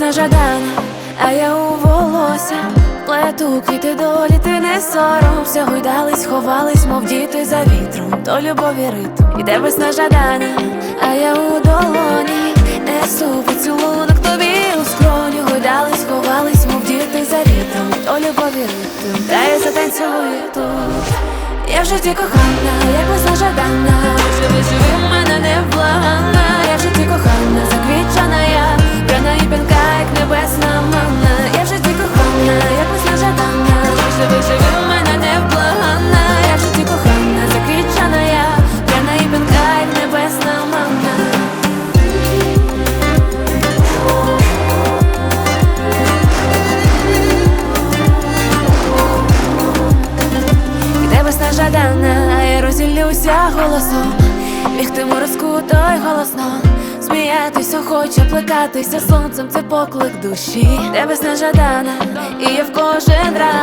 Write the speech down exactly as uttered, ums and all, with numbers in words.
весна жадана, а я у волосся плету квіти долі, ти не соромся. Гойдались, ховались, мов діти за вітром, то любові ритм. Іде весна жадана, а я у долоні несу поцілунок тобі у скроню. Гойдались, ховались, мов діти за вітром, то любові ритм. Та я затанцюю тут. Я в житті кохана, як весна жадана. Живи, живи, мене невблагана. Я в житті кохана, заквітчана я, пряна і п'янка, як небесна манна. Я в житті кохана, як весна жадана. Живи, живи, мене невблагана. Я в житті кохана, заквітчана я, пряна і п'янка, як небесна манна. Іде весна жадана, а я розіллюся голосом. Бігтиму розкуто й голосно, сміятися хочу, плекатися сонцем, це поклик душі. Де весна жадана, і я в кожен раз